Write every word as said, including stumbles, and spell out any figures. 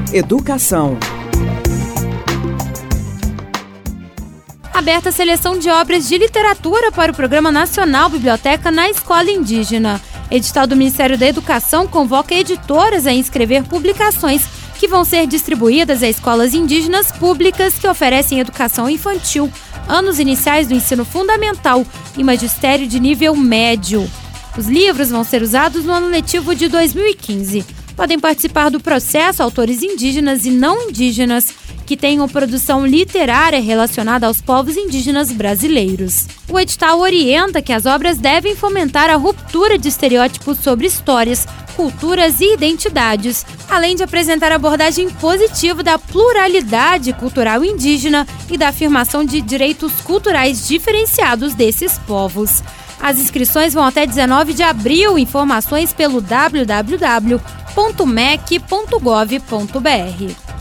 Educação. Aberta a seleção de obras de literatura para o Programa Nacional Biblioteca na Escola Indígena. Edital do Ministério da Educação convoca editoras a inscrever publicações que vão ser distribuídas a escolas indígenas públicas que oferecem educação infantil, anos iniciais do ensino fundamental e magistério de nível médio. Os livros vão ser usados no ano letivo de dois mil e quinze. Podem participar do processo autores indígenas e não indígenas que tenham produção literária relacionada aos povos indígenas brasileiros. O edital orienta que as obras devem fomentar a ruptura de estereótipos sobre histórias, culturas e identidades, além de apresentar a abordagem positiva da pluralidade cultural indígena e da afirmação de direitos culturais diferenciados desses povos. As inscrições vão até dezenove de abril. Informações pelo w w w ponto m e c ponto gov ponto b r.